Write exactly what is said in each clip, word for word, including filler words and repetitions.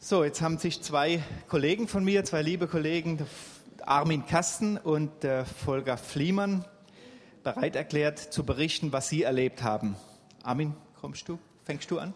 So, jetzt haben sich zwei Kollegen von mir, zwei liebe Kollegen, Armin Kasten und äh, Volker Fliemann, bereit erklärt zu berichten, was sie erlebt haben. Armin, kommst du? Fängst du an?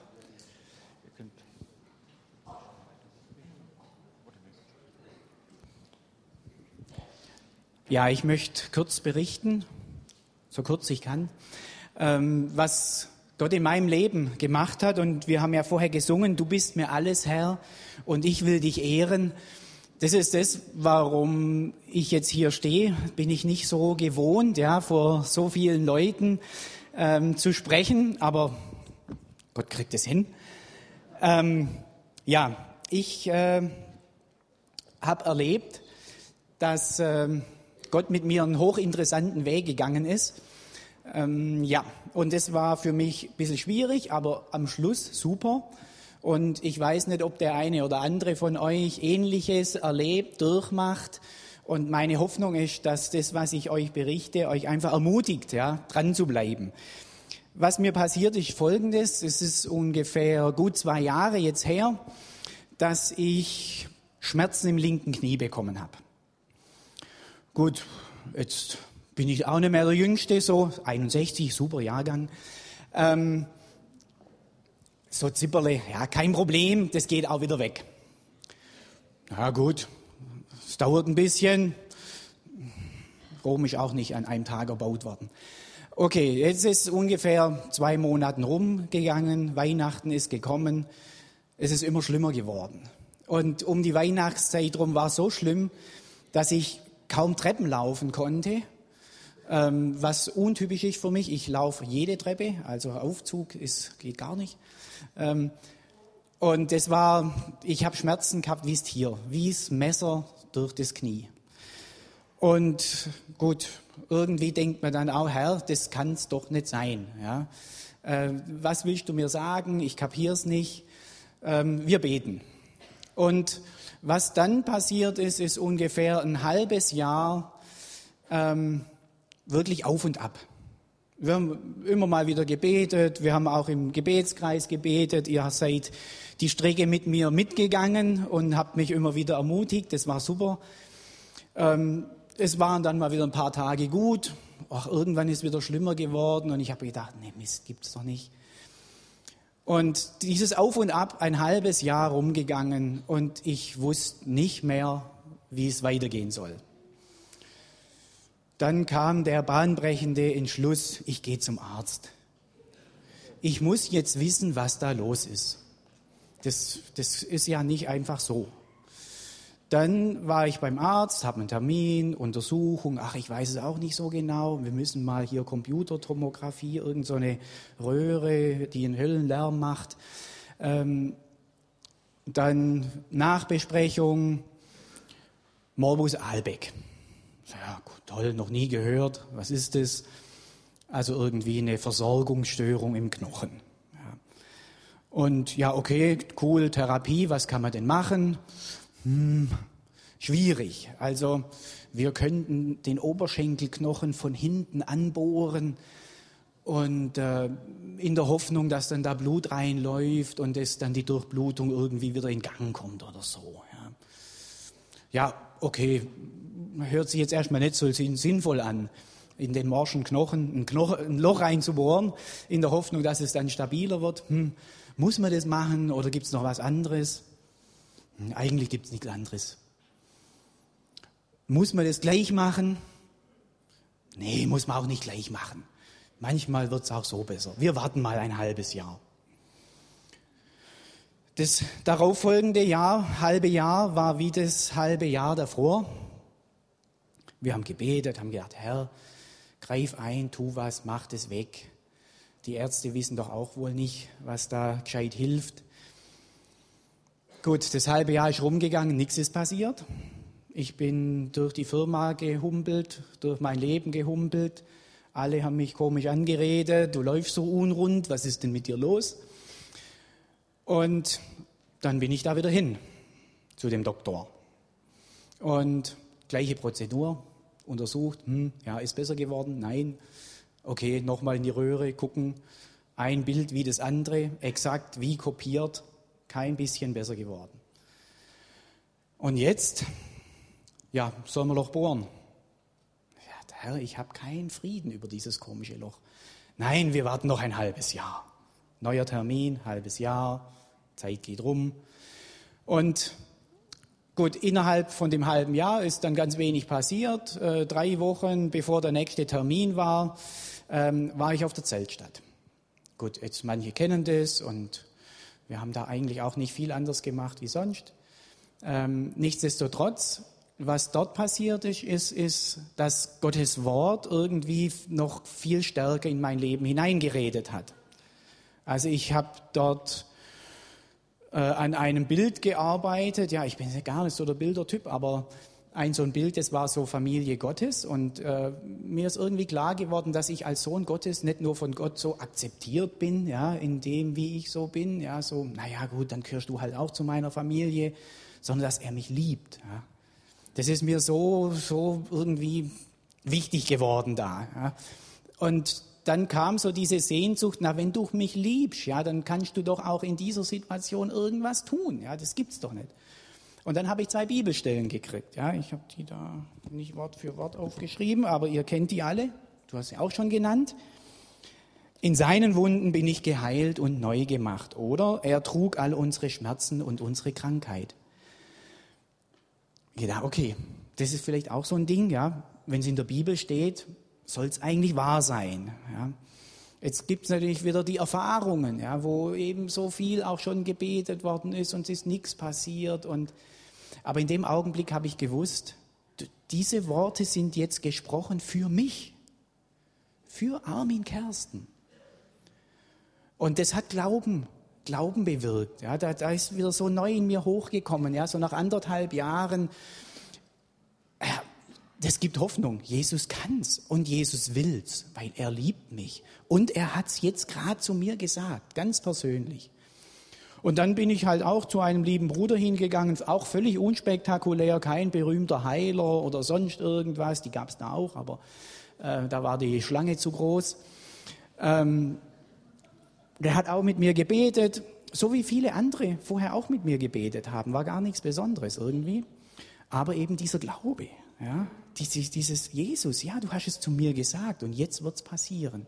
Ja, ich möchte kurz berichten, so kurz ich kann, ähm, was Gott in meinem Leben gemacht hat. Und wir haben ja vorher gesungen, du bist mir alles, Herr, und ich will dich ehren. Das ist das, warum ich jetzt hier stehe. Bin ich nicht so gewohnt, ja, vor so vielen Leuten ähm, zu sprechen, aber Gott kriegt es hin. Ähm, ja, ich äh, habe erlebt, dass äh, Gott mit mir einen hochinteressanten Weg gegangen ist. Ähm, ja, und das war für mich ein bisschen schwierig, aber am Schluss super. Und ich weiß nicht, ob der eine oder andere von euch Ähnliches erlebt, durchmacht. Und meine Hoffnung ist, dass das, was ich euch berichte, euch einfach ermutigt, ja, dran zu bleiben. Was mir passiert ist Folgendes, es ist ungefähr gut zwei Jahre jetzt her, dass ich Schmerzen im linken Knie bekommen habe. Gut, jetzt bin ich auch nicht mehr der Jüngste, so einundsechzig, super Jahrgang. Ähm, so Zipperle, ja, kein Problem, das geht auch wieder weg. Na gut, es dauert ein bisschen. Rom ist auch nicht an einem Tag erbaut worden. Okay, jetzt ist ungefähr zwei Monate rumgegangen, Weihnachten ist gekommen, es ist immer schlimmer geworden. Und um die Weihnachtszeit rum war es so schlimm, dass ich kaum Treppen laufen konnte. Ähm, was untypisch ist für mich, ich laufe jede Treppe, also Aufzug ist, geht gar nicht. Ähm, und das war, ich habe Schmerzen gehabt wie das Tier, wie das Messer durch das Knie. Und gut, irgendwie denkt man dann auch, Herr, das kann es doch nicht sein. Ja? Äh, was willst du mir sagen? Ich kapiere es nicht. Ähm, wir beten. Und was dann passiert ist, ist ungefähr ein halbes Jahr ähm, wirklich auf und ab. Wir haben immer mal wieder gebetet, wir haben auch im Gebetskreis gebetet, ihr seid die Strecke mit mir mitgegangen und habt mich immer wieder ermutigt, das war super. Ähm, es waren dann mal wieder ein paar Tage gut, ach, irgendwann ist es wieder schlimmer geworden und ich habe gedacht, nee, Mist, gibt's doch nicht. Und dieses Auf und Ab, ein halbes Jahr rumgegangen und ich wusste nicht mehr, wie es weitergehen soll. Dann kam der bahnbrechende Entschluss, ich gehe zum Arzt. Ich muss jetzt wissen, was da los ist. Das, das ist ja nicht einfach so. Dann war ich beim Arzt, habe einen Termin, Untersuchung, ach, ich weiß es auch nicht so genau, wir müssen mal hier Computertomographie, irgend so eine Röhre, die einen Höllenlärm macht. Ähm, dann Nachbesprechung, Morbus Ahlbeck. Ja, toll, noch nie gehört. Was ist das? Also irgendwie eine Versorgungsstörung im Knochen. Ja. Und ja, okay, cool, Therapie, was kann man denn machen? Hm, schwierig. Also wir könnten den Oberschenkelknochen von hinten anbohren und äh, in der Hoffnung, dass dann da Blut reinläuft und es dann die Durchblutung irgendwie wieder in Gang kommt oder so. Ja, ja, okay, hört sich jetzt erstmal nicht so sinnvoll an, in den morschen Knochen ein, Knochen, ein Loch reinzubohren, in der Hoffnung, dass es dann stabiler wird. Hm, muss man das machen oder gibt es noch was anderes? Hm, eigentlich gibt es nichts anderes. Muss man das gleich machen? Nee, muss man auch nicht gleich machen. Manchmal wird es auch so besser. Wir warten mal ein halbes Jahr. Das darauffolgende Jahr, halbe Jahr, war wie das halbe Jahr davor. Wir haben gebetet, haben gedacht, Herr, greif ein, tu was, mach das weg. Die Ärzte wissen doch auch wohl nicht, was da gescheit hilft. Gut, das halbe Jahr ist rumgegangen, nichts ist passiert. Ich bin durch die Firma gehumpelt, durch mein Leben gehumpelt. Alle haben mich komisch angeredet, du läufst so unrund, was ist denn mit dir los? Und dann bin ich da wieder hin zu dem Doktor. Und gleiche Prozedur, untersucht, hm, ja, ist besser geworden, nein. Okay, nochmal in die Röhre gucken, ein Bild wie das andere, exakt wie kopiert, kein bisschen besser geworden. Und jetzt, ja, sollen wir Loch bohren? Ja, Herr, ich habe keinen Frieden über dieses komische Loch. Nein, wir warten noch ein halbes Jahr. Neuer Termin, halbes Jahr, Zeit geht rum. Und gut, innerhalb von dem halben Jahr ist dann ganz wenig passiert. Äh, drei Wochen bevor der nächste Termin war, ähm, war ich auf der Zeltstadt. Gut, jetzt manche kennen das und wir haben da eigentlich auch nicht viel anders gemacht wie sonst. Ähm, nichtsdestotrotz, was dort passiert ist, ist, ist, dass Gottes Wort irgendwie noch viel stärker in mein Leben hineingeredet hat. Also ich habe dort äh, an einem Bild gearbeitet. Ja, ich bin ja gar nicht so der Bildertyp, aber ein so ein Bild, das war so Familie Gottes. Und äh, mir ist irgendwie klar geworden, dass ich als Sohn Gottes nicht nur von Gott so akzeptiert bin, ja, in dem, wie ich so bin. Ja, so, naja gut, dann gehörst du halt auch zu meiner Familie, sondern dass er mich liebt. Ja. Das ist mir so, so irgendwie wichtig geworden da. Ja. Und dann kam so diese Sehnsucht, na, wenn du mich liebst, ja, dann kannst du doch auch in dieser Situation irgendwas tun. Ja, das gibt's doch nicht. Und dann habe ich zwei Bibelstellen gekriegt. Ja, ich habe die da nicht Wort für Wort aufgeschrieben, aber ihr kennt die alle. Du hast sie auch schon genannt. In seinen Wunden bin ich geheilt und neu gemacht. Oder er trug all unsere Schmerzen und unsere Krankheit. Ja, okay, das ist vielleicht auch so ein Ding, ja. Wenn es in der Bibel steht, soll es eigentlich wahr sein. Ja. Jetzt gibt es natürlich wieder die Erfahrungen, ja, wo eben so viel auch schon gebetet worden ist und es ist nichts passiert. Und, aber in dem Augenblick habe ich gewusst, diese Worte sind jetzt gesprochen für mich, für Armin Kersten. Und das hat Glauben, Glauben bewirkt. Ja, da, da ist wieder so neu in mir hochgekommen, ja, so nach anderthalb Jahren. Ja, das gibt Hoffnung. Jesus kann's und Jesus will's, weil er liebt mich. Und er hat's jetzt gerade zu mir gesagt, ganz persönlich. Und dann bin ich halt auch zu einem lieben Bruder hingegangen, auch völlig unspektakulär, kein berühmter Heiler oder sonst irgendwas. Die gab's da auch, aber äh, da war die Schlange zu groß. Ähm, der hat auch mit mir gebetet, so wie viele andere vorher auch mit mir gebetet haben. War gar nichts Besonderes irgendwie. Aber eben dieser Glaube, ja, dieses, dieses Jesus, ja, du hast es zu mir gesagt und jetzt wird's passieren.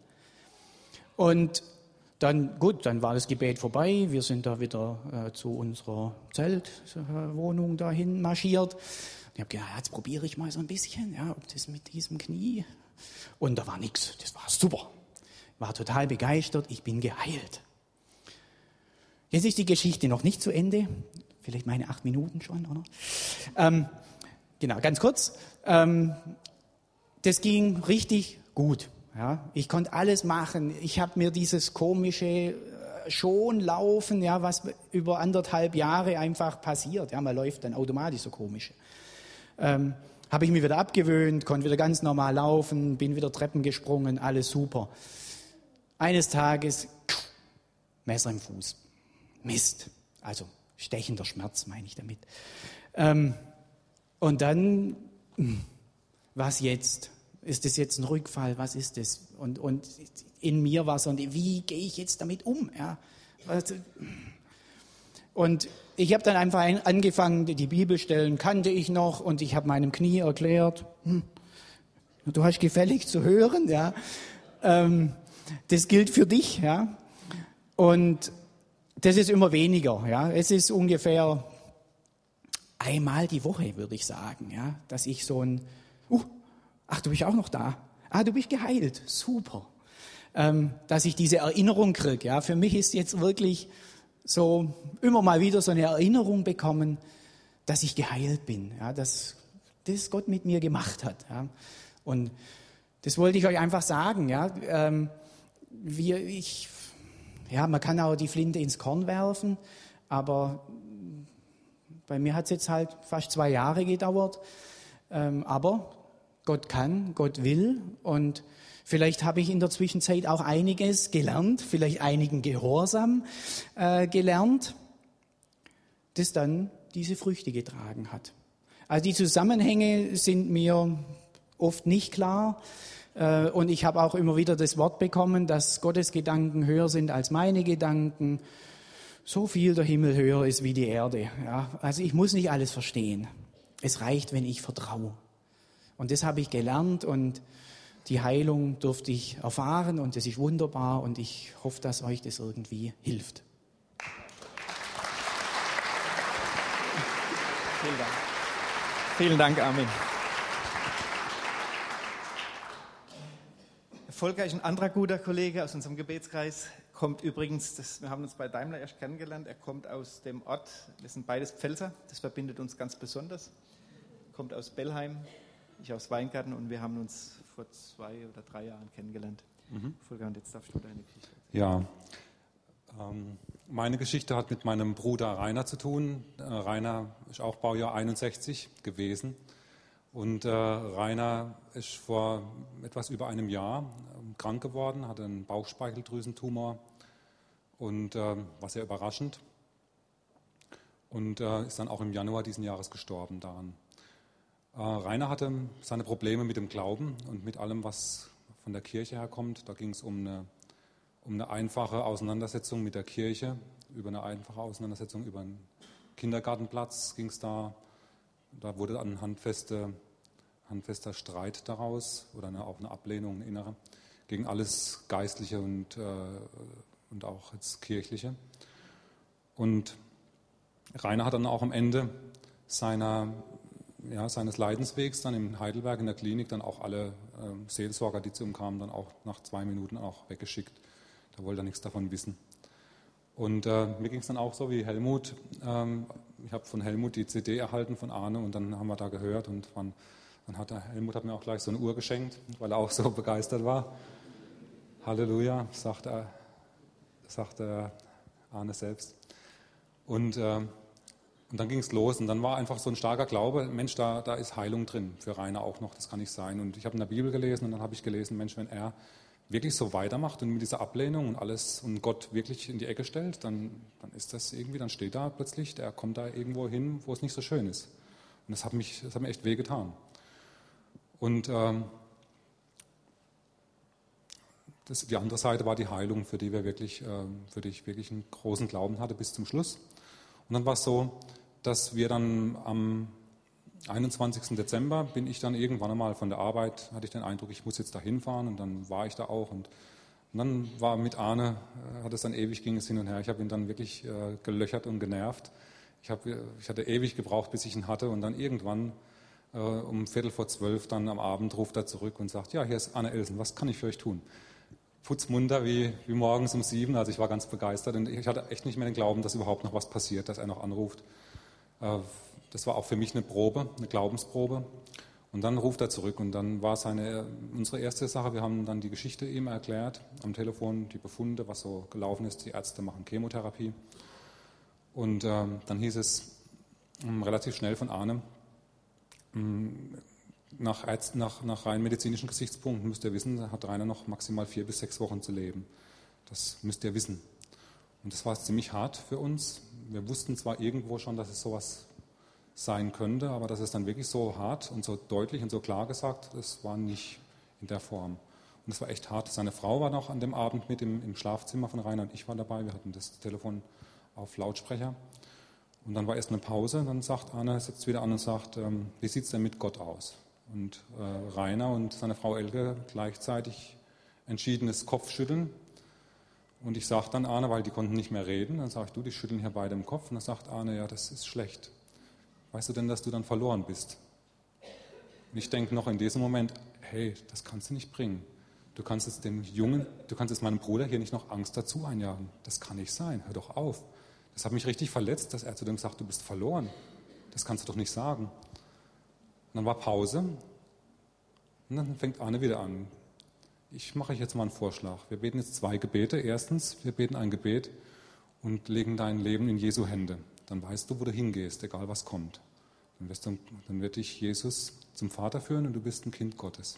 Und dann, gut, dann war das Gebet vorbei. Wir sind da wieder äh, zu unserer Zeltwohnung dahin marschiert. Ich habe gedacht, jetzt probiere ich mal so ein bisschen, ja, ob das mit diesem Knie. Und da war nichts. Das war super. War total begeistert. Ich bin geheilt. Jetzt ist die Geschichte noch nicht zu Ende. Vielleicht meine acht Minuten schon, oder? Ähm, genau, ganz kurz. Ähm, das ging richtig gut. Ja, ich konnte alles machen. Ich habe mir dieses komische äh, Schonlaufen, ja, was über anderthalb Jahre einfach passiert. Ja, man läuft dann automatisch so komisch. Ähm, habe ich mir wieder abgewöhnt, konnte wieder ganz normal laufen, bin wieder Treppen gesprungen, alles super. Eines Tages Messer im Fuß. Mist. Also stechender Schmerz meine ich damit. Ähm, und dann, was jetzt? Ist das jetzt ein Rückfall? Was ist das? Und, und in mir war so, wie gehe ich jetzt damit um? Ja, und ich habe dann einfach angefangen, die Bibelstellen kannte ich noch und ich habe meinem Knie erklärt, hm, du hast gefällig zu hören, ja. Ähm, das gilt für dich, ja. Und das ist immer weniger, ja. Es ist ungefähr einmal die Woche, würde ich sagen, ja, dass ich so ein, uh, ach, du bist auch noch da. Ah, du bist geheilt. Super. Ähm, dass ich diese Erinnerung kriege. Ja, für mich ist jetzt wirklich so immer mal wieder so eine Erinnerung bekommen, dass ich geheilt bin. Ja, dass das Gott mit mir gemacht hat. Ja. Und das wollte ich euch einfach sagen. Ja, ähm, wir, ich, ja, man kann auch die Flinte ins Korn werfen, aber bei mir hat es jetzt halt fast zwei Jahre gedauert. Ähm, aber Gott kann, Gott will und vielleicht habe ich in der Zwischenzeit auch einiges gelernt, vielleicht einigen Gehorsam äh, gelernt, das dann diese Früchte getragen hat. Also die Zusammenhänge sind mir oft nicht klar äh, und ich habe auch immer wieder das Wort bekommen, dass Gottes Gedanken höher sind als meine Gedanken. so viel der Himmel höher ist wie die Erde. Ja, also ich muss nicht alles verstehen. Es reicht, wenn ich vertraue. Und das habe ich gelernt und die Heilung durfte ich erfahren und das ist wunderbar und ich hoffe, dass euch das irgendwie hilft. Vielen Dank. Vielen Dank, Armin. Volker ist ein anderer guter Kollege aus unserem Gebetskreis, kommt übrigens, das, wir haben uns bei Daimler erst kennengelernt, er kommt aus dem Ort, wir sind beides Pfälzer, das verbindet uns ganz besonders, kommt aus Bellheim, ich aus Weingarten und wir haben uns vor zwei oder drei Jahren kennengelernt. Mhm. Volker, und jetzt darfst du deine Geschichte erzählen. Ja, ähm, meine Geschichte hat mit meinem Bruder Rainer zu tun. Äh, Rainer ist auch Baujahr einundsechzig gewesen. Und äh, Rainer ist vor etwas über einem Jahr äh, krank geworden, hatte einen Bauchspeicheldrüsentumor und äh, war sehr überraschend und äh, ist dann auch im Januar diesen Jahres gestorben daran. Äh, Rainer hatte seine Probleme mit dem Glauben und mit allem, was von der Kirche herkommt. Da ging es um eine, um eine einfache Auseinandersetzung mit der Kirche, über eine einfache Auseinandersetzung über einen Kindergartenplatz ging es da. Da wurde ein handfeste, handfester Streit daraus oder eine, auch eine Ablehnung, eine innere, gegen alles Geistliche und, äh, und auch jetzt Kirchliche. Und Rainer hat dann auch am Ende seiner, ja, seines Leidenswegs dann in Heidelberg in der Klinik dann auch alle äh, Seelsorger, die zu ihm kamen, dann auch nach zwei Minuten auch weggeschickt. Da wollte er nichts davon wissen. Und äh, mir ging es dann auch so wie Helmut. Ähm, ich habe von Helmut die C D erhalten von Arne und dann haben wir da gehört und waren, dann hat der Helmut hat mir auch gleich so eine Uhr geschenkt, weil er auch so begeistert war. Halleluja, sagt er, sagt er Arne selbst. Und, äh, und dann ging es los und dann war einfach so ein starker Glaube, Mensch, da, da ist Heilung drin, für Rainer auch noch, das kann nicht sein. Und ich habe in der Bibel gelesen und dann habe ich gelesen, Mensch, wenn er wirklich so weitermacht und mit dieser Ablehnung und alles und Gott wirklich in die Ecke stellt, dann, dann ist das irgendwie, dann steht da plötzlich, der kommt da irgendwo hin, wo es nicht so schön ist. Und das hat mich, das hat mir echt wehgetan. Und ähm, das, die andere Seite war die Heilung, für die wir wirklich, äh, für die ich wirklich einen großen Glauben hatte bis zum Schluss. Und dann war es so, dass wir dann am einundzwanzigsten Dezember bin ich dann irgendwann einmal von der Arbeit, hatte ich den Eindruck, ich muss jetzt da hinfahren und dann war ich da auch und, und dann war mit Arne, äh, hat es dann ewig, ging es hin und her, ich habe ihn dann wirklich äh, gelöchert und genervt. Ich, hab, ich hatte ewig gebraucht, bis ich ihn hatte und dann irgendwann äh, um Viertel vor zwölf dann am Abend ruft er zurück und sagt, ja, hier ist Arne Elsen, was kann ich für euch tun? Putzmunter wie, wie morgens um sieben, also ich war ganz begeistert und ich hatte echt nicht mehr den Glauben, dass überhaupt noch was passiert, dass er noch anruft. Äh, Das war auch für mich eine Probe, eine Glaubensprobe. Und dann ruft er zurück und dann war seine, unsere erste Sache, wir haben dann die Geschichte ihm erklärt, am Telefon die Befunde, was so gelaufen ist, die Ärzte machen Chemotherapie. Und äh, dann hieß es ähm, relativ schnell von Arne, ähm, nach, Ärzten, nach, nach rein medizinischen Gesichtspunkten müsst ihr wissen, hat Rainer noch maximal vier bis sechs Wochen zu leben. Das müsst ihr wissen. Und das war ziemlich hart für uns. Wir wussten zwar irgendwo schon, dass es sowas sein könnte, aber das ist dann wirklich so hart und so deutlich und so klar gesagt, das war nicht in der Form. Und es war echt hart. Seine Frau war noch an dem Abend mit im, im Schlafzimmer von Rainer und ich war dabei. Wir hatten das Telefon auf Lautsprecher. Und dann war erst eine Pause und dann sagt Arne, setzt wieder an und sagt, ähm, wie sieht es denn mit Gott aus? Und äh, Rainer und seine Frau Elke gleichzeitig entschiedenes Kopfschütteln. Und ich sage dann Arne, weil die konnten nicht mehr reden, dann sage ich, du, die schütteln hier beide im Kopf. Und dann sagt Arne, ja, das ist schlecht. Weißt du denn, dass du dann verloren bist? Und ich denke noch in diesem Moment, hey, das kannst du nicht bringen. Du kannst es dem Jungen, du kannst es meinem Bruder hier nicht noch Angst dazu einjagen. Das kann nicht sein, hör doch auf. Das hat mich richtig verletzt, dass er zu dem sagt, du bist verloren. Das kannst du doch nicht sagen. Und dann war Pause und dann fängt Arne wieder an. Ich mache euch jetzt mal einen Vorschlag. Wir beten jetzt zwei Gebete. Erstens, wir beten ein Gebet und legen dein Leben in Jesu Hände. Dann weißt du, wo du hingehst, egal was kommt. Dann, wirst du, dann wird dich Jesus zum Vater führen und du bist ein Kind Gottes.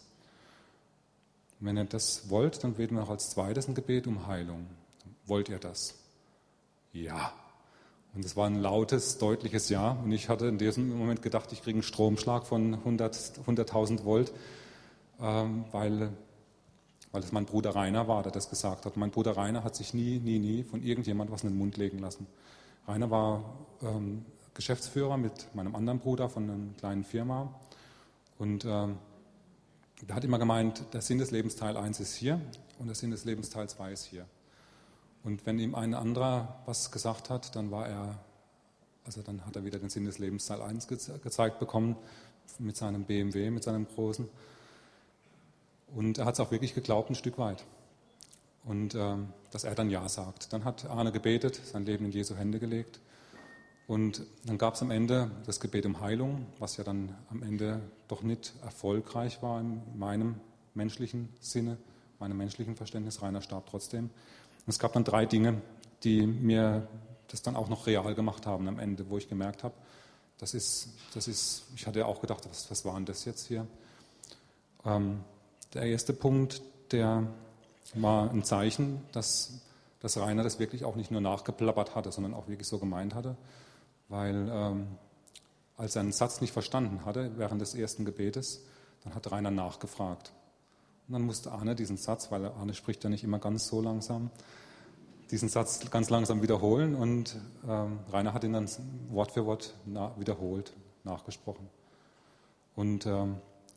Und wenn ihr das wollt, dann beten wir noch als zweites ein Gebet um Heilung. Wollt ihr das? Ja. Und es war ein lautes, deutliches Ja. Und ich hatte in diesem Moment gedacht, ich kriege einen Stromschlag von hundert, hunderttausend Volt, ähm, weil weil es mein Bruder Rainer war, der das gesagt hat. Mein Bruder Rainer hat sich nie, nie, nie von irgendjemand was in den Mund legen lassen. Rainer war ähm, Geschäftsführer mit meinem anderen Bruder von einer kleinen Firma und ähm, der hat immer gemeint, der Sinn des Lebens Teil eins ist hier und der Sinn des Lebens Teil zwei ist hier. Und wenn ihm ein anderer was gesagt hat, dann war er, also dann hat er wieder den Sinn des Lebens Teil eins ge- gezeigt bekommen mit seinem B M W, mit seinem großen. Und er hat es auch wirklich geglaubt, ein Stück weit. Und ähm, dass er dann Ja sagt. Dann hat Arne gebetet, sein Leben in Jesu Hände gelegt. Und dann gab es am Ende das Gebet um Heilung, was ja dann am Ende doch nicht erfolgreich war in meinem menschlichen Sinne, meinem menschlichen Verständnis. Rainer starb trotzdem. Und es gab dann drei Dinge, die mir das dann auch noch real gemacht haben am Ende, wo ich gemerkt habe, das ist, das ist, ich hatte ja auch gedacht, was, was war denn das jetzt hier? Ähm, der erste Punkt, der war ein Zeichen, dass, dass Rainer das wirklich auch nicht nur nachgeplappert hatte, sondern auch wirklich so gemeint hatte, weil ähm, als er einen Satz nicht verstanden hatte während des ersten Gebetes, dann hat Rainer nachgefragt. Und dann musste Arne diesen Satz, weil Arne spricht ja nicht immer ganz so langsam, diesen Satz ganz langsam wiederholen und ähm, Rainer hat ihn dann Wort für Wort na, wiederholt, nachgesprochen. Und ähm,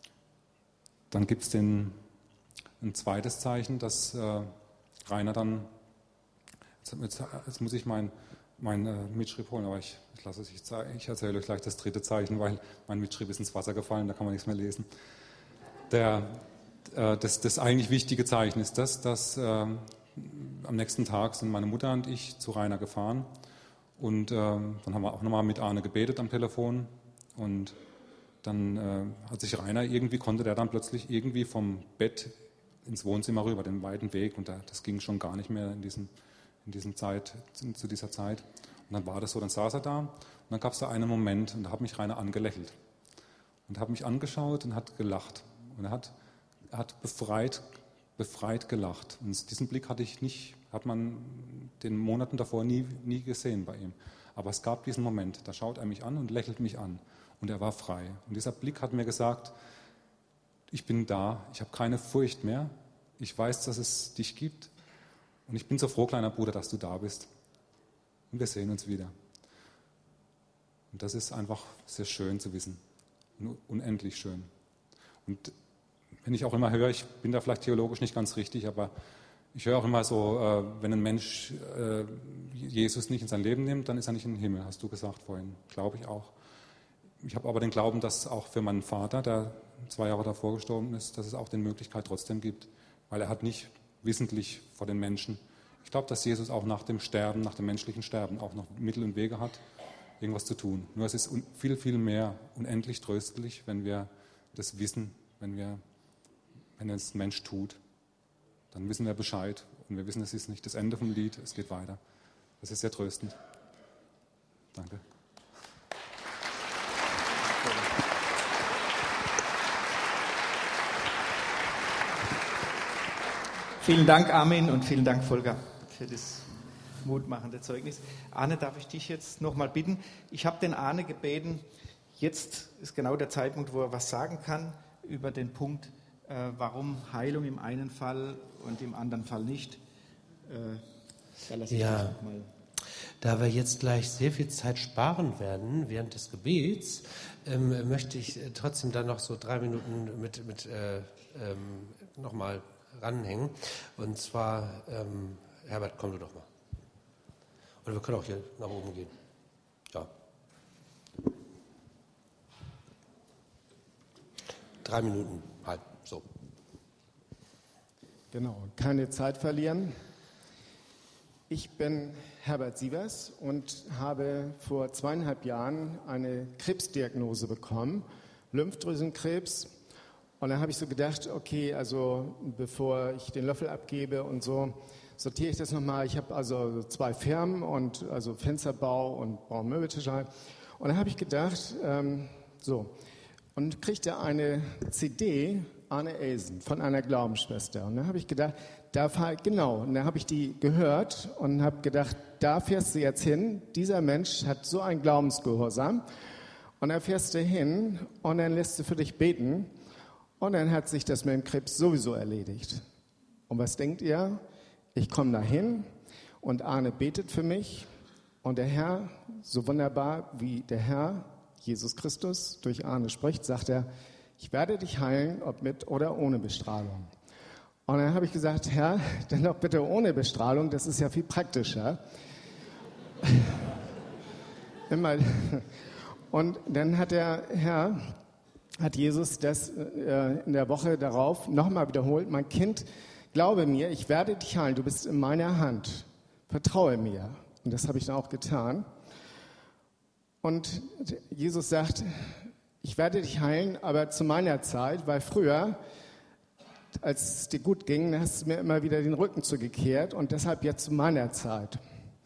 dann gibt es ein zweites Zeichen, dass äh, Rainer dann, jetzt, jetzt, jetzt muss ich mein, mein äh, Mitschrieb holen, aber ich, ich lasse es, ich, ich erzähle euch gleich das dritte Zeichen, weil mein Mitschrieb ist ins Wasser gefallen, da kann man nichts mehr lesen. Der, äh, das, das eigentlich wichtige Zeichen ist das, dass äh, am nächsten Tag sind meine Mutter und ich zu Rainer gefahren und äh, dann haben wir auch nochmal mit Arne gebetet am Telefon und dann äh, hat sich Rainer irgendwie, konnte der dann plötzlich irgendwie vom Bett ins Wohnzimmer rüber, den weiten Weg und da, das ging schon gar nicht mehr in, diesem, in diesem Zeit, zu dieser Zeit. Und dann war das so, dann saß er da und dann gab es da einen Moment und da hat mich Rainer angelächelt und hat mich angeschaut und hat gelacht und er hat, er hat befreit befreit gelacht. Und diesen Blick hatte ich nicht, hat man den Monaten davor nie, nie gesehen bei ihm. Aber es gab diesen Moment, da schaut er mich an und lächelt mich an. Und er war frei. Und dieser Blick hat mir gesagt, ich bin da, ich habe keine Furcht mehr, ich weiß, dass es dich gibt. Und ich bin so froh, kleiner Bruder, dass du da bist. Und wir sehen uns wieder. Und das ist einfach sehr schön zu wissen. Unendlich schön. Und wenn ich auch immer höre, ich bin da vielleicht theologisch nicht ganz richtig, aber ich höre auch immer so, äh, wenn ein Mensch äh, Jesus nicht in sein Leben nimmt, dann ist er nicht im Himmel, hast du gesagt vorhin, glaube ich auch. Ich habe aber den Glauben, dass auch für meinen Vater, der zwei Jahre davor gestorben ist, dass es auch die Möglichkeit trotzdem gibt, weil er hat nicht wissentlich vor den Menschen. Ich glaube, dass Jesus auch nach dem Sterben, nach dem menschlichen Sterben auch noch Mittel und Wege hat, irgendwas zu tun. Nur es ist viel, viel mehr unendlich tröstlich, wenn wir das wissen, wenn wir Wenn es ein Mensch tut, dann wissen wir Bescheid und wir wissen, es ist nicht das Ende vom Lied, es geht weiter. Das ist sehr tröstend. Danke. Vielen Dank, Armin, und vielen Dank, Volker, für das mutmachende Zeugnis. Arne, darf ich dich jetzt nochmal bitten? Ich habe den Arne gebeten, jetzt ist genau der Zeitpunkt, wo er was sagen kann über den Punkt, Äh, warum Heilung im einen Fall und im anderen Fall nicht. Äh, ja, da wir jetzt gleich sehr viel Zeit sparen werden während des Gebets, ähm, möchte ich trotzdem dann noch so drei Minuten mit, mit äh, ähm, nochmal ranhängen. Und zwar, ähm, Herbert, komm du doch mal. Oder wir können auch hier nach oben gehen. Ja. Drei Minuten, halb. So. Genau, keine Zeit verlieren. Ich bin Herbert Sievers und habe vor zweieinhalb Jahren eine Krebsdiagnose bekommen, Lymphdrüsenkrebs. Und dann habe ich so gedacht, okay, also bevor ich den Löffel abgebe und so, sortiere ich das nochmal. Ich habe also zwei Firmen und also Fensterbau und Baumöbeltischerei. Und dann habe ich gedacht, ähm, so, und kriegte eine C D, Arne Elsen, von einer Glaubensschwester. Und dann habe ich gedacht, da fahr, genau, und dann habe ich die gehört und habe gedacht, da fährst du jetzt hin. Dieser Mensch hat so einen Glaubensgehorsam. Und dann fährst du hin und dann lässt du für dich beten. Und dann hat sich das mit dem Krebs sowieso erledigt. Und was denkt ihr? Ich komme dahin und Arne betet für mich und der Herr, so wunderbar wie der Herr, Jesus Christus, durch Arne spricht, sagt er, ich werde dich heilen, ob mit oder ohne Bestrahlung. Und dann habe ich gesagt, Herr, dann doch bitte ohne Bestrahlung, das ist ja viel praktischer. Immer. Und dann hat der Herr, hat Jesus das äh, in der Woche darauf nochmal wiederholt, mein Kind, glaube mir, ich werde dich heilen, du bist in meiner Hand, vertraue mir. Und das habe ich dann auch getan. Und Jesus sagt, ich werde dich heilen, aber zu meiner Zeit, weil früher, als es dir gut ging, hast du mir immer wieder den Rücken zugekehrt und deshalb jetzt zu meiner Zeit.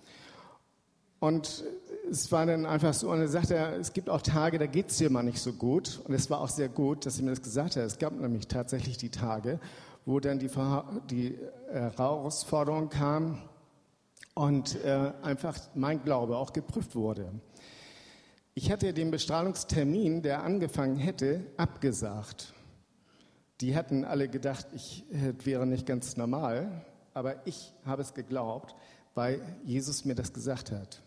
Und es war dann einfach so, und er sagte, es gibt auch Tage, da geht es dir mal nicht so gut. Und es war auch sehr gut, dass er mir das gesagt hat. Es gab nämlich tatsächlich die Tage, wo dann die, die Herausforderung kam und äh, einfach mein Glaube auch geprüft wurde. Ich hatte den Bestrahlungstermin, der angefangen hätte, abgesagt. Die hatten alle gedacht, ich wäre nicht ganz normal, aber ich habe es geglaubt, weil Jesus mir das gesagt hat.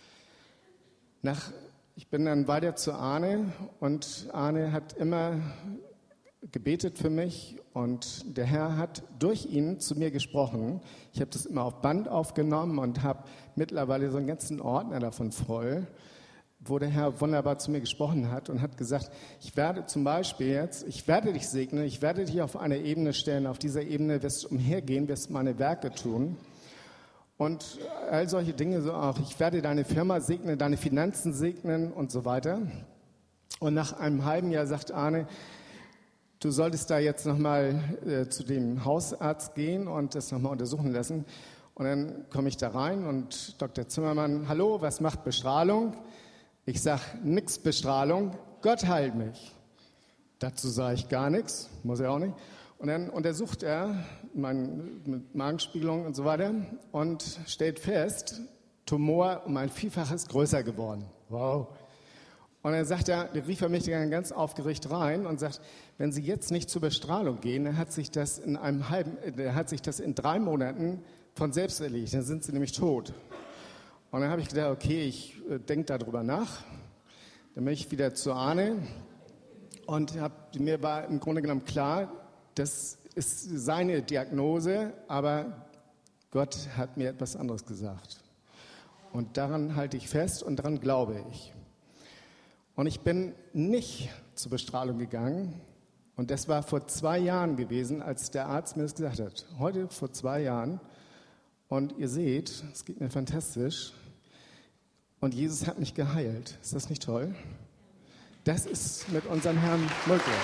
Nach, ich bin dann weiter zu Arne und Arne hat immer gebetet für mich und der Herr hat durch ihn zu mir gesprochen. Ich habe das immer auf Band aufgenommen und habe mittlerweile so einen ganzen Ordner davon voll, wo der Herr wunderbar zu mir gesprochen hat und hat gesagt, ich werde zum Beispiel jetzt, ich werde dich segnen, ich werde dich auf eine Ebene stellen, auf dieser Ebene wirst du umhergehen, wirst meine Werke tun und all solche Dinge, so auch, ich werde deine Firma segnen, deine Finanzen segnen und so weiter. Und nach einem halben Jahr sagt Arne, du solltest da jetzt nochmal äh, zu dem Hausarzt gehen und das nochmal untersuchen lassen. Und dann komme ich da rein und Doktor Zimmermann, hallo, was macht Bestrahlung? Ich sage, nix Bestrahlung, Gott heilt mich. Dazu sage ich gar nichts, muss er auch nicht. Und dann untersucht er mein, mit Magenspiegelung und so weiter und stellt fest, Tumor um ein Vielfaches größer geworden. Wow. Und dann sagt er, der rief er mich dann ganz aufgeregt rein und sagt, wenn Sie jetzt nicht zur Bestrahlung gehen, dann hat sich das in einem halben, dann hat sich das in drei Monaten von selbst erledigt, dann sind Sie nämlich tot. Und dann habe ich gedacht, okay, ich äh, denke darüber nach. Dann bin ich wieder zu Arne und hab, mir war im Grunde genommen klar, das ist seine Diagnose, aber Gott hat mir etwas anderes gesagt. Und daran halte ich fest und daran glaube ich. Und ich bin nicht zur Bestrahlung gegangen. Und das war vor zwei Jahren gewesen, als der Arzt mir das gesagt hat. Heute vor zwei Jahren. Und ihr seht, es geht mir fantastisch. Und Jesus hat mich geheilt. Ist das nicht toll? Das ist mit unserem Herrn möglich.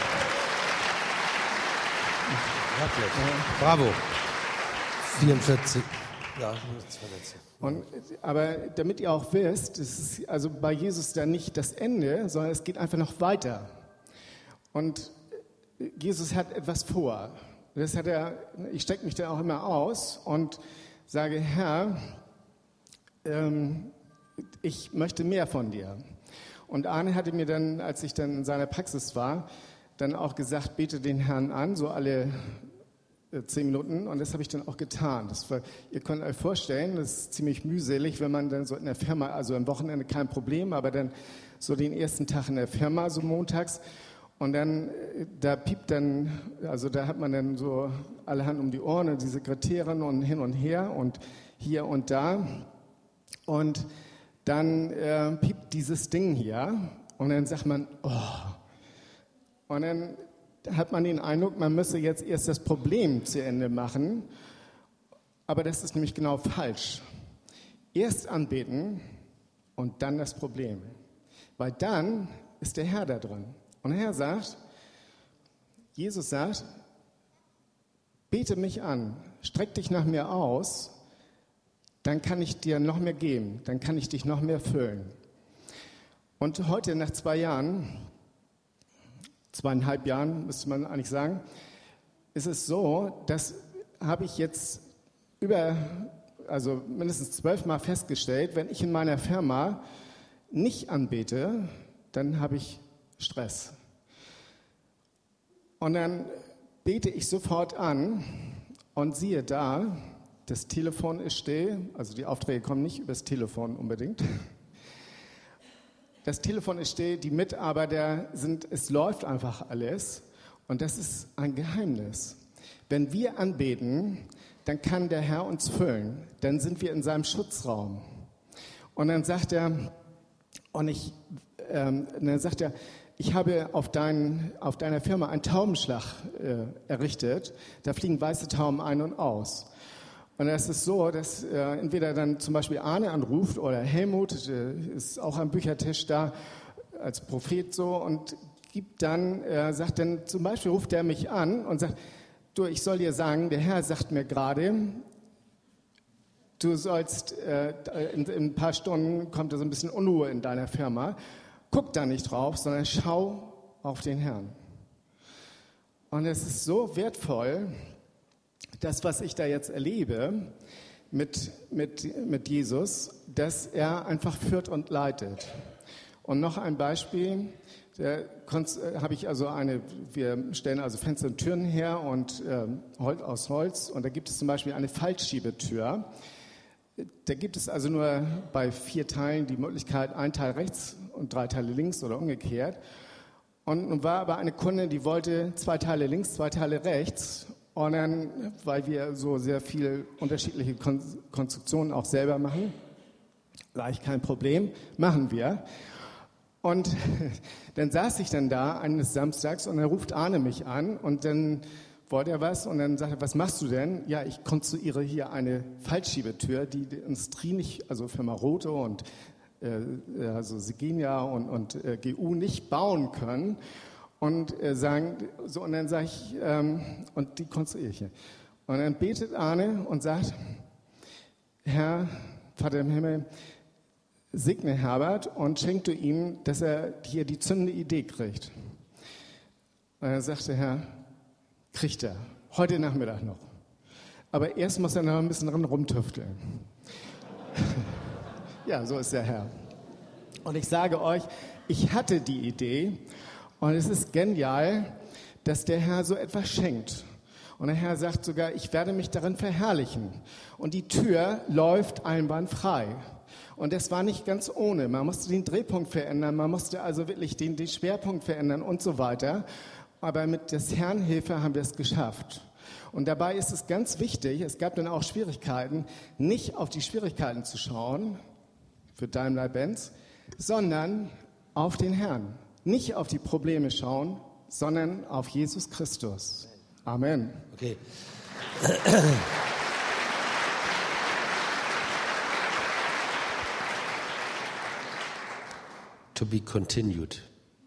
Wirklich. Bravo. vierundvierzig. Ja, und, aber damit ihr auch wisst, es ist also bei Jesus dann nicht das Ende, sondern es geht einfach noch weiter. Und Jesus hat etwas vor. Das hat er, ich stecke mich da auch immer aus und sage, Herr, ähm, ich möchte mehr von dir. Und Arne hatte mir dann, als ich dann in seiner Praxis war, dann auch gesagt, bete den Herrn an, so alle äh, zehn Minuten. Und das habe ich dann auch getan. Das war, ihr könnt euch vorstellen, das ist ziemlich mühselig, wenn man dann so in der Firma, also am Wochenende kein Problem, aber dann so den ersten Tag in der Firma, so montags. Und dann, äh, da piept dann, also da hat man dann so alle Hand um die Ohren und die Sekretärin und hin und her und hier und da. Und dann äh, piept dieses Ding hier und dann sagt man, oh. Und dann hat man den Eindruck, man müsse jetzt erst das Problem zu Ende machen. Aber das ist nämlich genau falsch. Erst anbeten und dann das Problem. Weil dann ist der Herr da drin. Und der Herr sagt, Jesus sagt, bete mich an, streck dich nach mir aus, dann kann ich dir noch mehr geben, dann kann ich dich noch mehr füllen. Und heute, nach zwei Jahren, zweieinhalb Jahren, müsste man eigentlich sagen, ist es so, dass habe ich jetzt über, also mindestens zwölfmal festgestellt, wenn ich in meiner Firma nicht anbete, dann habe ich Stress. Und dann bete ich sofort an Und siehe da, das Telefon ist still, also die Aufträge kommen nicht übers Telefon unbedingt. Das Telefon ist still, die Mitarbeiter sind, es läuft einfach alles und das ist ein Geheimnis. Wenn wir anbeten, dann kann der Herr uns füllen, dann sind wir in seinem Schutzraum. Und dann sagt er, und ich, ähm, dann sagt er, ich habe auf, dein, auf deiner Firma einen Taubenschlag äh, errichtet, da fliegen weiße Tauben ein und aus. Und das ist so, dass äh, entweder dann zum Beispiel Arne anruft oder Helmut, äh, ist auch am Büchertisch da als Prophet so und gibt dann, äh, sagt dann zum Beispiel, ruft er mich an und sagt, du, ich soll dir sagen, der Herr sagt mir gerade, du sollst, äh, in, in ein paar Stunden kommt da so ein bisschen Unruhe in deiner Firma. Guck da nicht drauf, sondern schau auf den Herrn. Und es ist so wertvoll, das, was ich da jetzt erlebe mit, mit, mit Jesus, dass er einfach führt und leitet. Und noch ein Beispiel, da habe ich also eine, wir stellen also Fenster und Türen her und äh, aus Holz und da gibt es zum Beispiel eine Faltschiebetür. Da gibt es also nur bei vier Teilen die Möglichkeit, ein Teil rechts und drei Teile links oder umgekehrt. Und nun war aber eine Kundin, die wollte zwei Teile links, zwei Teile rechts. Und dann, weil wir so sehr viele unterschiedliche Kon- Konstruktionen auch selber machen, sage ich, kein Problem, machen wir. Und dann saß ich dann da eines Samstags und dann ruft Arne mich an und dann wollte er was und dann sagt er, was machst du denn? Ja, ich konstruiere hier eine Faltschiebetür, die die Industrie nicht, also Firma Rothe und äh, also Sigenia und, und äh, G U nicht bauen können. Und äh, sagen, so, und dann sage ich, ähm, und die konstruiere ich hier. Und dann betet Arne und sagt, Herr, Vater im Himmel, segne Herbert und schenk du ihm, dass er hier die zündende Idee kriegt. Und dann sagt der Herr, kriegt er, heute Nachmittag noch. Aber erst muss er noch ein bisschen dran rumtüfteln. Ja, so ist der Herr. Und ich sage euch, ich hatte die Idee und es ist genial, dass der Herr so etwas schenkt. Und der Herr sagt sogar, ich werde mich darin verherrlichen. Und die Tür läuft einwandfrei. Und das war nicht ganz ohne. Man musste den Drehpunkt verändern, man musste also wirklich den, den Schwerpunkt verändern und so weiter. Aber mit des Herrn Hilfe haben wir es geschafft. Und dabei ist es ganz wichtig, es gab dann auch Schwierigkeiten, nicht auf die Schwierigkeiten zu schauen, für Daimler-Benz, sondern auf den Herrn. Nicht auf die Probleme schauen, sondern auf Jesus Christus. Amen. Okay. To be continued.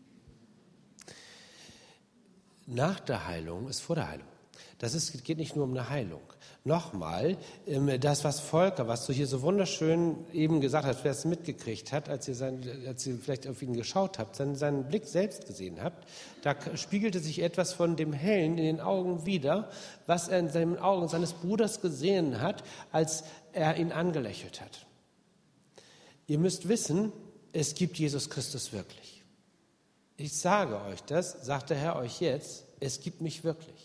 Nach der Heilung ist vor der Heilung. Das ist, geht nicht nur um eine Heilung. Nochmal, das, was Volker, was du hier so wunderschön eben gesagt hast, wer es mitgekriegt hat, als ihr, sein, als ihr vielleicht auf ihn geschaut habt, seinen, seinen Blick selbst gesehen habt, da spiegelte sich etwas von dem Hellen in den Augen wider, was er in seinen Augen seines Bruders gesehen hat, als er ihn angelächelt hat. Ihr müsst wissen, es gibt Jesus Christus wirklich. Ich sage euch das, sagt der Herr euch jetzt, es gibt mich wirklich.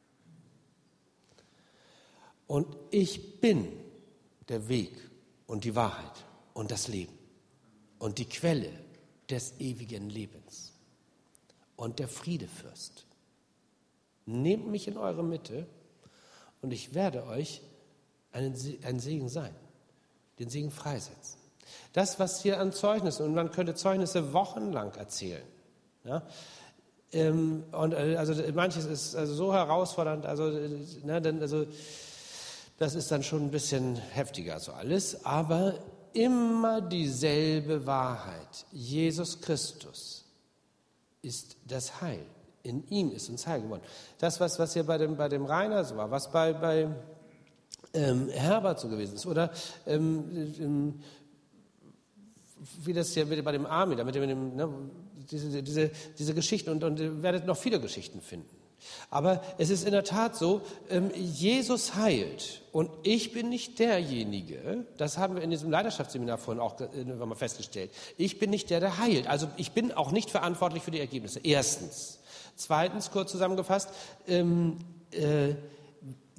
Und ich bin der Weg und die Wahrheit und das Leben und die Quelle des ewigen Lebens und der Friedefürst. Nehmt mich in eure Mitte und ich werde euch einen, ein Segen sein, den Segen freisetzen. Das, was hier an Zeugnissen, und man könnte Zeugnisse wochenlang erzählen, ja, ähm, und also manches ist also so herausfordernd, also, ne, denn, also das ist dann schon ein bisschen heftiger so alles, aber immer dieselbe Wahrheit. Jesus Christus ist das Heil. In ihm ist uns Heil geworden. Das, was, was hier bei dem, bei dem Rainer so war, was bei, bei ähm, Herbert so gewesen ist, oder ähm, ähm, wie das hier bei dem Armin, mit dem, mit dem, ne, diese, diese, diese Geschichten, und, und ihr werdet noch viele Geschichten finden. Aber es ist in der Tat so, Jesus heilt und ich bin nicht derjenige, das haben wir in diesem Leiterschaftsseminar vorhin auch mal festgestellt, ich bin nicht der, der heilt. Also ich bin auch nicht verantwortlich für die Ergebnisse, erstens. Zweitens, kurz zusammengefasst, ähm, äh,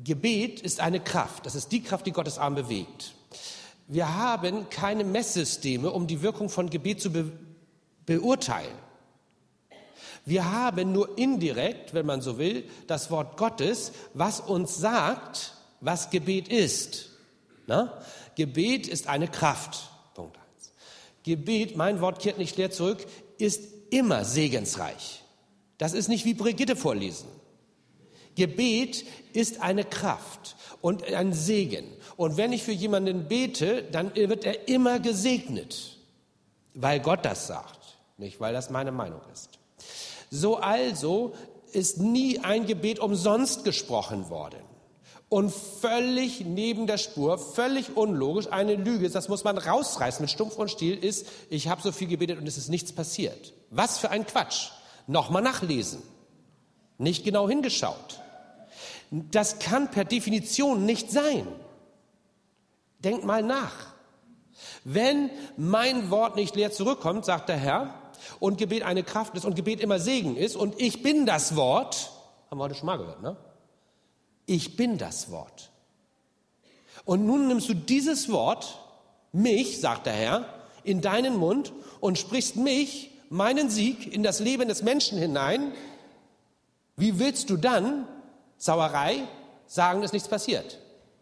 Gebet ist eine Kraft. Das ist die Kraft, die Gottes Arm bewegt. Wir haben keine Messsysteme, um die Wirkung von Gebet zu be- beurteilen. Wir haben nur indirekt, wenn man so will, das Wort Gottes, was uns sagt, was Gebet ist. Na? Gebet ist eine Kraft. Punkt eins. Gebet, mein Wort kehrt nicht leer zurück, ist immer segensreich. Das ist nicht wie Brigitte vorlesen. Gebet ist eine Kraft und ein Segen. Und wenn ich für jemanden bete, dann wird er immer gesegnet, weil Gott das sagt, nicht weil das meine Meinung ist. So also ist nie ein Gebet umsonst gesprochen worden. Und völlig neben der Spur, völlig unlogisch, eine Lüge, das muss man rausreißen mit Stumpf und Stiel, ist, ich habe so viel gebetet und es ist nichts passiert. Was für ein Quatsch. Nochmal nachlesen. Nicht genau hingeschaut. Das kann per Definition nicht sein. Denkt mal nach. Wenn mein Wort nicht leer zurückkommt, sagt der Herr, und Gebet eine Kraft ist und Gebet immer Segen ist und ich bin das Wort, haben wir heute schon mal gehört, ne? Ich bin das Wort. Und nun nimmst du dieses Wort, mich, sagt der Herr, in deinen Mund und sprichst mich, meinen Sieg, in das Leben des Menschen hinein. Wie willst du dann, Sauerei, sagen, dass nichts passiert?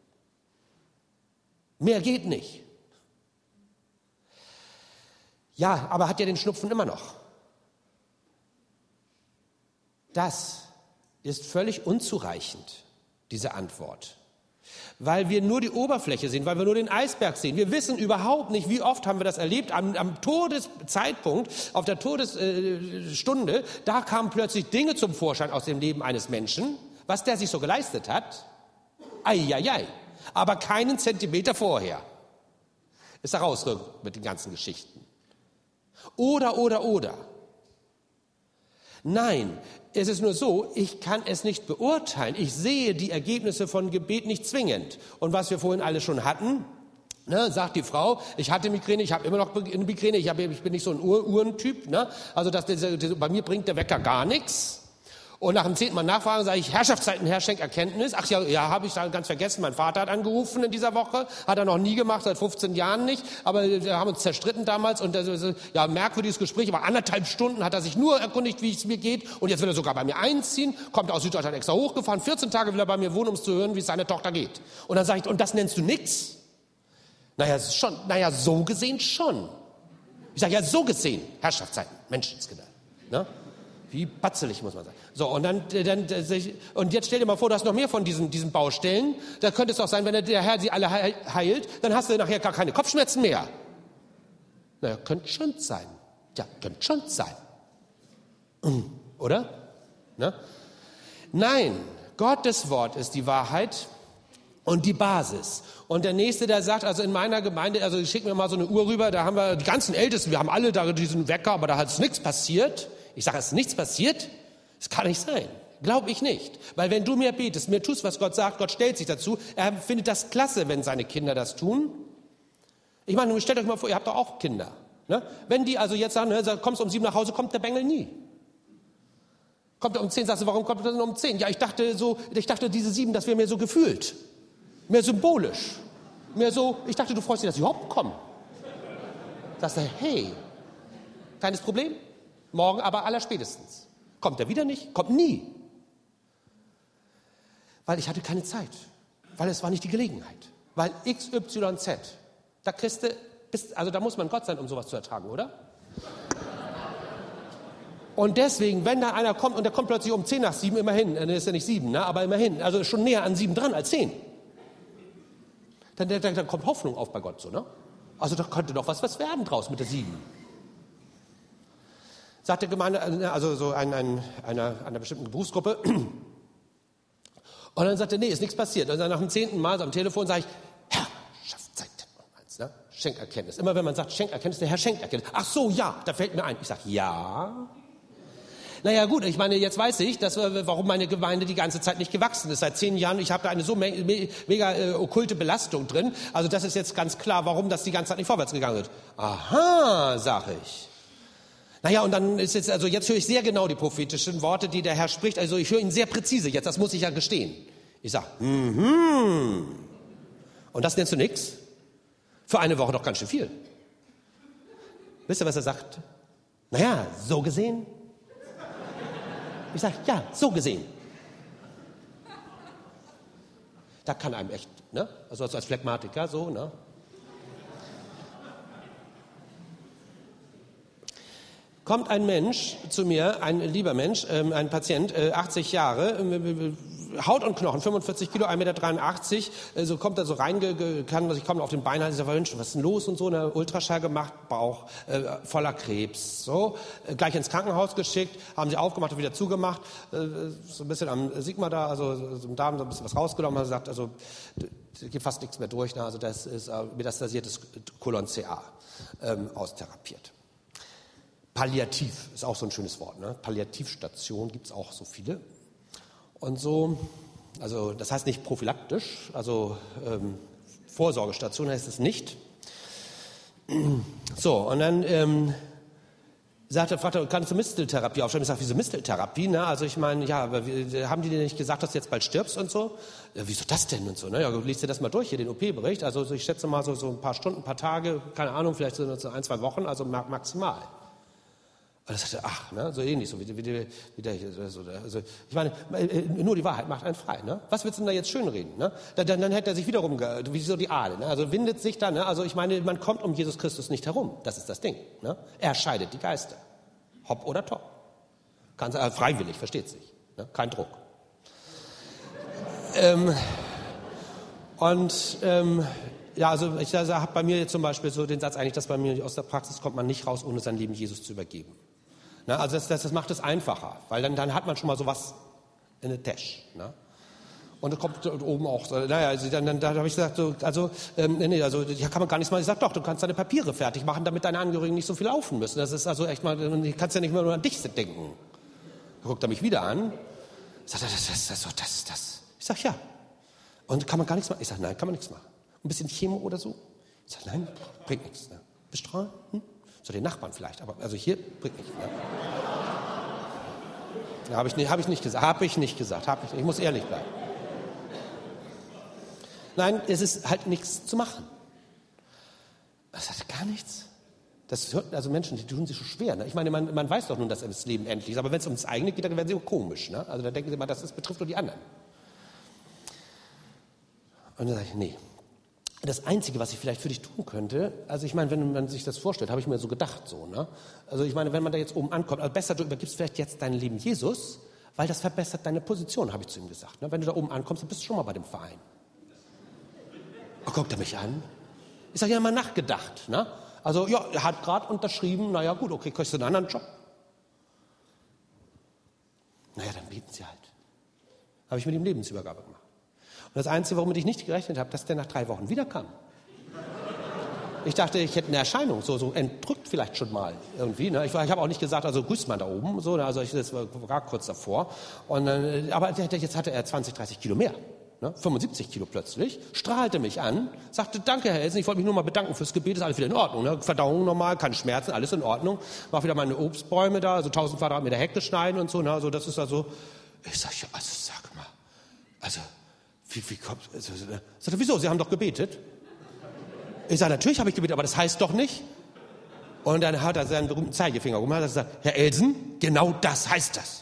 Mehr geht nicht. Ja, aber hat ja den Schnupfen immer noch. Das ist völlig unzureichend, diese Antwort. Weil wir nur die Oberfläche sehen, weil wir nur den Eisberg sehen. Wir wissen überhaupt nicht, wie oft haben wir das erlebt, am, am Todeszeitpunkt, auf der Todesstunde, äh, da kamen plötzlich Dinge zum Vorschein aus dem Leben eines Menschen, was der sich so geleistet hat. Eieiei. Aber keinen Zentimeter vorher ist er rausgerückt mit den ganzen Geschichten. Oder, oder, oder. Nein, es ist nur so, ich kann es nicht beurteilen. Ich sehe die Ergebnisse von Gebet nicht zwingend. Und was wir vorhin alle schon hatten, ne, sagt die Frau, ich hatte Migräne, ich habe immer noch eine Migräne, ich, hab, ich bin nicht so ein Uhr, Uhrentyp. Ne? Also das, das, das, bei mir bringt der Wecker gar nichts. Und nach dem zehnten Mal nachfragen sage ich, Herrschaftszeiten, Herr, schenk Erkenntnis. Ach ja, ja, habe ich da ganz vergessen. Mein Vater hat angerufen in dieser Woche, hat er noch nie gemacht, seit fünfzehn Jahren nicht. Aber wir haben uns zerstritten damals und das, ja, merkwürdiges Gespräch. Aber anderthalb Stunden hat er sich nur erkundigt, wie es mir geht. Und jetzt will er sogar bei mir einziehen, kommt aus Süddeutschland extra hochgefahren. vierzehn Tage will er bei mir wohnen, um zu hören, wie es seiner Tochter geht. Und dann sage ich, und das nennst du nix? Naja, schon, naja, so gesehen schon. Ich sage, ja, so gesehen, Herrschaftszeiten, Menschenskinder. Ne? Wie batzelig muss man sein. So, und dann, dann, und jetzt stell dir mal vor, du hast noch mehr von diesen, diesen Baustellen. Da könnte es auch sein, wenn der Herr sie alle heilt, dann hast du nachher gar keine Kopfschmerzen mehr. Naja, könnte schon sein. Ja, könnte schon sein. Oder? Ne? Nein, Gottes Wort ist die Wahrheit und die Basis. Und der Nächste, der sagt, also in meiner Gemeinde, also schick mir mal so eine Uhr rüber, da haben wir die ganzen Ältesten, wir haben alle da diesen Wecker, aber da hat nichts passiert. Ich sage, es ist nichts passiert? Das kann nicht sein. Glaube ich nicht. Weil wenn du mir betest, mir tust, was Gott sagt, Gott stellt sich dazu, er findet das klasse, wenn seine Kinder das tun. Ich meine, stellt euch mal vor, ihr habt doch auch Kinder. Ne? Wenn die also jetzt sagen, ne, kommst um sieben nach Hause, kommt der Bengel nie. Kommt er um zehn, sagst du, warum kommt er denn um zehn? Ja, ich dachte so, ich dachte, diese sieben, das wäre mir so gefühlt. Mehr symbolisch. Mehr so, ich dachte, du freust dich, dass sie überhaupt kommen. Sagst du, hey, keines Problem? Morgen aber allerspätestens. Kommt er wieder nicht? Kommt nie. Weil ich hatte keine Zeit. Weil es war nicht die Gelegenheit. Weil X Y Z. Da kriegst du, also da muss man Gott sein, um sowas zu ertragen, oder? Und deswegen, wenn da einer kommt und der kommt plötzlich um zehn nach sieben, immerhin, dann ist ja nicht sieben, ne? Aber immerhin, also schon näher an sieben dran als zehn. Dann, dann, dann kommt Hoffnung auf bei Gott so, ne? Also da könnte doch was, was werden draus mit der sieben. Sagt der Gemeinde, also so ein, ein, einer, einer bestimmten Berufsgruppe. Und dann sagt er, nee, ist nichts passiert. Und dann nach dem zehnten Mal so am Telefon sage ich, Herrschaftszeit, ne? Schenkerkenntnis. Immer wenn man sagt Schenkerkenntnis, der Herr schenkt Erkenntnis. Ach so, ja, da fällt mir ein. Ich sage, ja. Naja gut, ich meine, jetzt weiß ich, dass, warum meine Gemeinde die ganze Zeit nicht gewachsen ist. Seit zehn Jahren, ich habe da eine so me- me- mega äh, okkulte Belastung drin. Also das ist jetzt ganz klar, warum das die ganze Zeit nicht vorwärts gegangen ist. Aha, sage ich. Naja, und dann ist jetzt, also jetzt höre ich sehr genau die prophetischen Worte, die der Herr spricht. Also ich höre ihn sehr präzise jetzt, das muss ich ja gestehen. Ich sage, mhm. Und das nennst du nix? Für eine Woche doch ganz schön viel. Wisst ihr, was er sagt? Naja, so gesehen. Ich sage, ja, so gesehen. Da kann einem echt, ne? Also als Phlegmatiker so, ne? Kommt ein Mensch zu mir, ein lieber Mensch, ähm, ein Patient, äh, achtzig Jahre, äh, Haut und Knochen, fünfundvierzig Kilo, ein Meter dreiundachtzig, äh, so kommt er so rein, kann, ich komme auf den Beinen, ich sage, Mensch, was ist denn los und so, eine Ultraschall gemacht, Bauch äh, voller Krebs, so, äh, gleich ins Krankenhaus geschickt, haben sie aufgemacht und wieder zugemacht, äh, so ein bisschen am Sigma da, also so im Darm so ein bisschen was rausgenommen, haben gesagt, also da geht fast nichts mehr durch, ne? Also das ist äh, metastasiertes Colon-C A ähm, austherapiert. Palliativ ist auch so ein schönes Wort, ne? Palliativstation gibt es auch so viele. Und so, also das heißt nicht prophylaktisch, also ähm, Vorsorgestation heißt es nicht. So, und dann ähm, sagte, fragte, kannst du Misteltherapie aufschreiben? Ich sage, wieso Misteltherapie? Ne? Also ich meine, ja, aber wir, haben die dir nicht gesagt, dass du jetzt bald stirbst und so? Ja, wieso das denn und so? Ne? Ja, liest dir das mal durch, hier den O P-Bericht. Also ich schätze mal so, so ein paar Stunden, ein paar Tage, keine Ahnung, vielleicht so ein, zwei Wochen, also maximal. Und er sagte, ach, ne, so ähnlich, so wie, wie, wie, wie der hier. So, also, ich meine, nur die Wahrheit macht einen frei. Ne? Was willst du denn da jetzt schönreden? Ne? Dann, dann, dann hätte er sich wiederum, ge, wie so die Aale, ne? Also windet sich da, ne? Also ich meine, man kommt um Jesus Christus nicht herum. Das ist das Ding. Ne? Er scheidet die Geister. Hopp oder top. Ganz äh, freiwillig, versteht sich. Ne? Kein Druck. ähm, und ähm, ja, also ich also, habe bei mir jetzt zum Beispiel so den Satz eigentlich, dass bei mir aus der Praxis kommt man nicht raus, ohne sein Leben Jesus zu übergeben. Na, also das, das, das macht es einfacher, weil dann, dann hat man schon mal sowas in der Tasche. Ne? Und da kommt oben auch, naja, also dann, dann, dann habe ich gesagt, so, also, ähm, nee, also hier kann man gar nichts machen. Ich sage, doch, du kannst deine Papiere fertig machen, damit deine Angehörigen nicht so viel laufen müssen. Das ist also echt mal, du kannst ja nicht mehr nur an dich denken. Da guckt er mich wieder an, sagt er, das, das, das, das, das, das. Ich sage, ja. Und kann man gar nichts machen? Ich sage, nein, kann man nichts machen. Ein bisschen Chemo oder so? Ich sage, nein, bringt nichts. Ne? Bestrahlen? Hm? So den Nachbarn vielleicht, aber also hier bringt nichts. Ne? Ja, habe ich, nicht, hab ich nicht gesagt, habe ich nicht gesagt, hab ich, ich muss ehrlich bleiben. Nein, es ist halt nichts zu machen. Das hat gar nichts. Das hört, also Menschen, die tun sich so schwer. Ne? Ich meine, man, man weiß doch nun, dass das Leben endlich ist, aber wenn es ums eigene geht, dann werden sie auch komisch. Ne? Also da denken sie mal, das, das betrifft nur die anderen. Und dann sage ich, nee. Das Einzige, was ich vielleicht für dich tun könnte, also ich meine, wenn man sich das vorstellt, habe ich mir so gedacht, so, ne? Also ich meine, wenn man da jetzt oben ankommt, also besser, du übergibst vielleicht jetzt dein Leben Jesus, weil das verbessert deine Position, habe ich zu ihm gesagt. Ne? Wenn du da oben ankommst, dann bist du schon mal bei dem Verein. Oh, guckt er mich an? Ich sage, ja, mal nachgedacht, ne? Also, ja, er hat gerade unterschrieben, naja, gut, okay, kriegst du einen anderen Job? Naja, dann beten sie halt. Habe ich mit ihm Lebensübergabe gemacht. Und das Einzige, womit ich nicht gerechnet habe, dass der nach drei Wochen wiederkam. Ich dachte, ich hätte eine Erscheinung, so, so entrückt vielleicht schon mal irgendwie. Ne? Ich, ich habe auch nicht gesagt, also grüßt man da oben, so, ne? Also ich das war, war kurz davor. Und, äh, aber jetzt hatte er zwanzig, dreißig Kilo mehr. Ne? fünfundsiebzig Kilo plötzlich, strahlte mich an, sagte, danke Herr Elsen, ich wollte mich nur mal bedanken fürs Gebet, ist alles wieder in Ordnung. Ne? Verdauung normal, keine Schmerzen, alles in Ordnung. Mach wieder meine Obstbäume da, also tausend Quadratmeter Hektar schneiden und so. Ne? Also das ist also, ich sage, ja, also sag mal, also Wie, wie kommt, also, sagt er, wieso, Sie haben doch gebetet? Ich sage, natürlich habe ich gebetet, aber das heißt doch nicht. Und dann hat er seinen berühmten Zeigefinger gemacht und hat gesagt, Herr Elsen, genau das heißt das.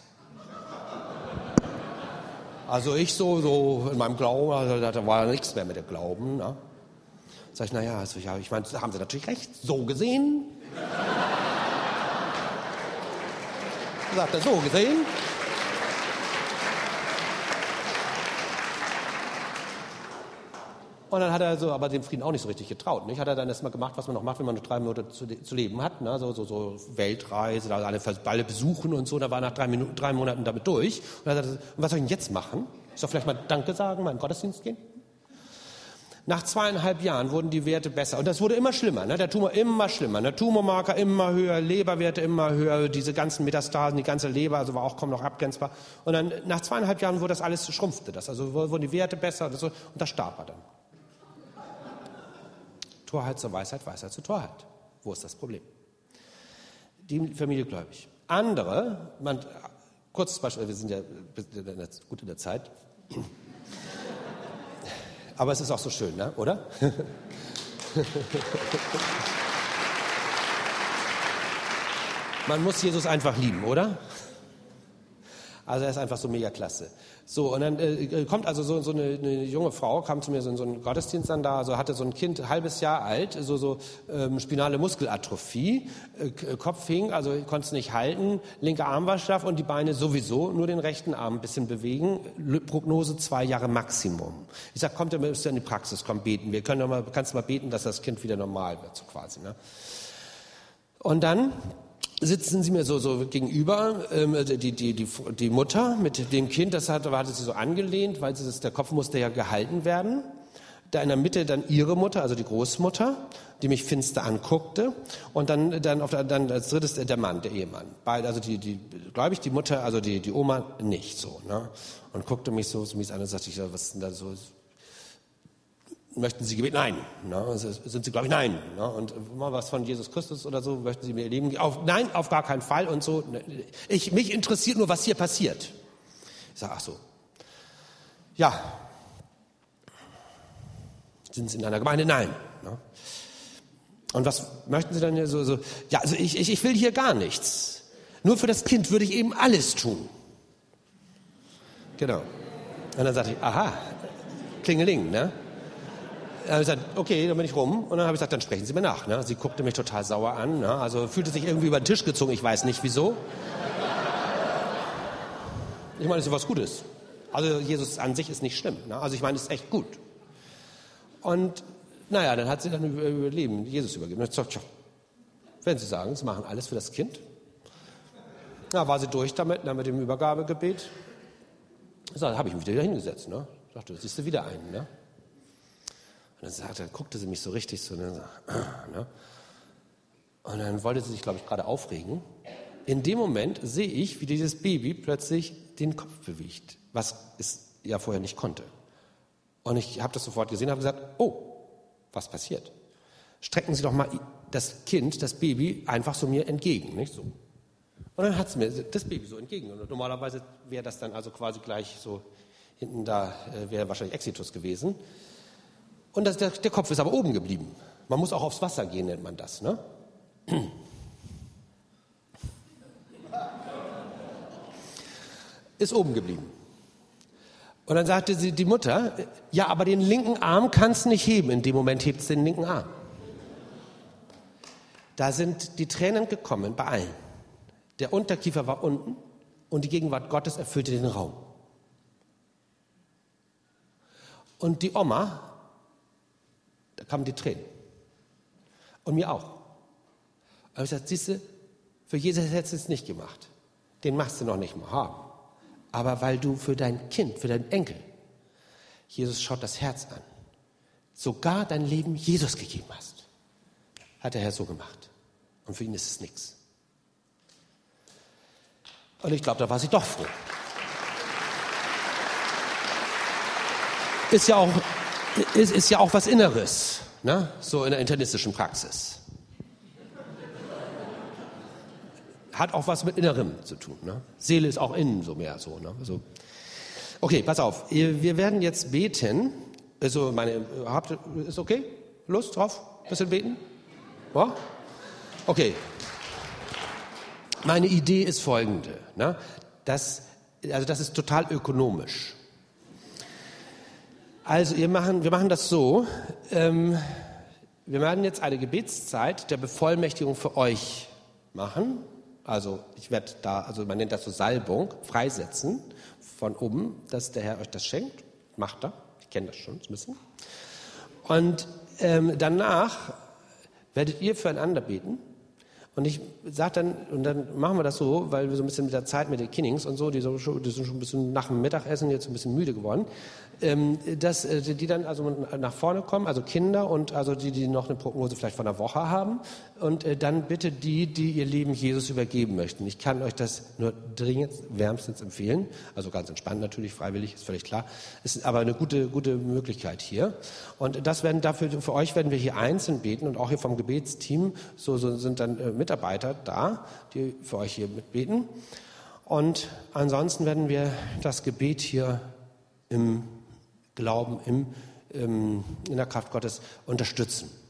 Also ich so, so in meinem Glauben, also, da war nichts mehr mit dem Glauben. Ne? Sag ich, naja, also, ja, ich meine, da haben Sie natürlich recht, so gesehen. Sagt er, so gesehen. Und dann hat er so, aber dem Frieden auch nicht so richtig getraut. Nicht? Hat er dann erstmal gemacht, was man noch macht, wenn man noch drei Monate zu, zu leben hat. Ne? So, so, so Weltreise, da alle, alle besuchen und so. Da war er nach drei, Minuten, drei Monaten damit durch. Und dann hat er gesagt, was soll ich denn jetzt machen? Ich soll vielleicht mal Danke sagen, mal in den Gottesdienst gehen? Nach zweieinhalb Jahren wurden die Werte besser. Und das wurde immer schlimmer. Ne? Der Tumor immer schlimmer. Der Tumormarker immer höher, Leberwerte immer höher, diese ganzen Metastasen, die ganze Leber, also war auch kaum noch abgrenzbar. Und dann nach zweieinhalb Jahren wurde das alles, schrumpfte das. Also wurden die Werte besser und, so, und da starb er dann. Torheit zur Weisheit, Weisheit zur Torheit. Wo ist das Problem? Die Familie gläubig. Andere, man, kurzes Beispiel, wir sind ja gut in der Zeit. Aber es ist auch so schön, ne? Oder? Man muss Jesus einfach lieben, oder? Also er ist einfach so mega klasse. So, und dann äh, kommt also so, so eine, eine junge Frau, kam zu mir so in so einen Gottesdienst dann da, also hatte so ein Kind, ein halbes Jahr alt, so, so ähm, spinale Muskelatrophie, äh, Kopf hing, also konnte es nicht halten, linke Arm war schlaff und die Beine sowieso, nur den rechten Arm ein bisschen bewegen, Prognose zwei Jahre Maximum. Ich sag, kommt, müsst ihr in die Praxis, komm beten, wir können doch mal, kannst du mal beten, dass das Kind wieder normal wird, so quasi, ne? Und dann sitzen sie mir so, so gegenüber, ähm, die, die, die, die Mutter mit dem Kind, das hatte, hatte sie so angelehnt, weil sie das, der Kopf musste ja gehalten werden. Da in der Mitte dann ihre Mutter, also die Großmutter, die mich finster anguckte. Und dann, dann, auf der, dann als drittes der Mann, der Ehemann. Beide, also die, die, glaube ich, die Mutter, also die, die Oma nicht so, ne? Und guckte mich so, so mies an und sagte ich, was ist denn da so? Möchten Sie Gebet? Nein. Ne? Sind Sie, glaube ich, nein. Ne? Und mal was von Jesus Christus oder so, möchten Sie mir erleben? Auf, nein, auf gar keinen Fall und so. Ich, mich interessiert nur, was hier passiert. Ich sage, ach so. Ja. Sind Sie in einer Gemeinde? Nein. Ne? Und was möchten Sie dann hier so? so ja, also ich, ich, ich will hier gar nichts. Nur für das Kind würde ich eben alles tun. Genau. Und dann sagte ich, aha, Klingeling, ne? Dann habe ich gesagt, okay, dann bin ich rum. Und dann habe ich gesagt, dann sprechen Sie mir nach. Ne? Sie guckte mich total sauer an. Ne? Also fühlte sich irgendwie über den Tisch gezogen. Ich weiß nicht, wieso. Ich meine, das ist was Gutes. Also Jesus an sich ist nicht schlimm. Ne? Also ich meine, es ist echt gut. Und naja, dann hat sie dann über, über Leben Jesus übergeben. Und ich gesagt, tja, wenn Sie sagen, Sie machen alles für das Kind. Na, war sie durch damit, dann mit dem Übergabegebet. Da habe ich mich wieder hingesetzt. Ne? Ich dachte, das siehst du wieder ein. Ne? Und dann, sagte, dann guckte sie mich so richtig so, ne, ne? Und dann wollte sie sich, glaube ich, gerade aufregen. In dem Moment sehe ich, wie dieses Baby plötzlich den Kopf bewegt, was es ja vorher nicht konnte. Und ich habe das sofort gesehen und habe gesagt, oh, was passiert? Strecken Sie doch mal das Kind, das Baby, einfach so mir entgegen, nicht so. Und dann hat es mir das Baby so entgegen. Und normalerweise wäre das dann also quasi gleich so, hinten da äh, wäre wahrscheinlich Exitus gewesen. Und das, der, der Kopf ist aber oben geblieben. Man muss auch aufs Wasser gehen, nennt man das. Ne? Ist oben geblieben. Und dann sagte sie, die Mutter, ja, aber den linken Arm kannst du nicht heben. In dem Moment hebt es den linken Arm. Da sind die Tränen gekommen bei allen. Der Unterkiefer war unten und die Gegenwart Gottes erfüllte den Raum. Und die Oma, da kamen die Tränen. Und mir auch. Aber ich sagte, siehst du, für Jesus hättest du es nicht gemacht. Den machst du noch nicht mal haben. Aber weil du für dein Kind, für deinen Enkel, Jesus schaut das Herz an, sogar dein Leben Jesus gegeben hast, hat der Herr so gemacht. Und für ihn ist es nichts. Und ich glaube, da war sie doch froh. Ist ja auch Ist, ist ja auch was Inneres, ne? So in der internistischen Praxis. Hat auch was mit Innerem zu tun. Ne? Seele ist auch innen so mehr so. Ne? So. Okay, pass auf. Wir werden jetzt beten. Also meine, habt ihr, ist okay? Lust drauf? Bisschen beten? Ja? Okay. Meine Idee ist folgende. Ne? Das, also das ist total ökonomisch. Also wir machen, wir machen das so, ähm, wir werden jetzt eine Gebetszeit der Bevollmächtigung für euch machen. Also ich werde da, also man nennt das so Salbung, freisetzen von oben, dass der Herr euch das schenkt. Macht er, ich kenne das schon ein bisschen. Und ähm, danach werdet ihr füreinander beten. Und ich sage dann, und dann machen wir das so, weil wir so ein bisschen mit der Zeit mit den Kinnings und so, die, so, die sind schon ein bisschen nach dem Mittagessen jetzt ein bisschen müde geworden, ähm, dass äh, die dann also nach vorne kommen, also Kinder und also die, die noch eine Prognose vielleicht von einer Woche haben und äh, dann bitte die, die ihr Leben Jesus übergeben möchten. Ich kann euch das nur dringend wärmstens empfehlen, also ganz entspannt natürlich, freiwillig, ist völlig klar, ist aber eine gute, gute Möglichkeit hier. Und das werden dafür, für euch werden wir hier einzeln beten und auch hier vom Gebetsteam, so, so sind dann äh, Mitarbeiter da, die für euch hier mitbeten. Und ansonsten werden wir das Gebet hier im Glauben, im ähm, in der Kraft Gottes unterstützen.